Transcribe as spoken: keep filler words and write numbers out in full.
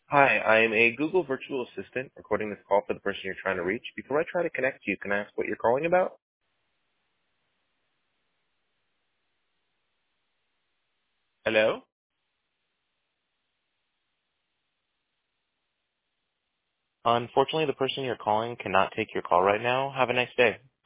Hi, I am a Google virtual assistant recording this call for the person you're trying to reach. Before I try to connect you, can I ask what you're calling about? Hello? Unfortunately, the person you're calling cannot take your call right now. Have a nice day.